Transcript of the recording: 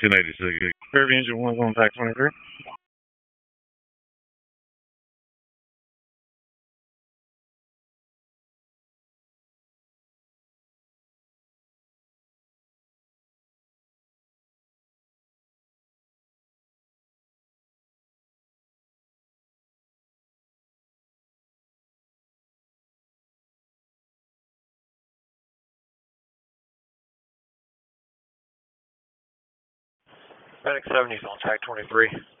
1086. Fairview Engine 1's on track 23. Medic 70's on track 23.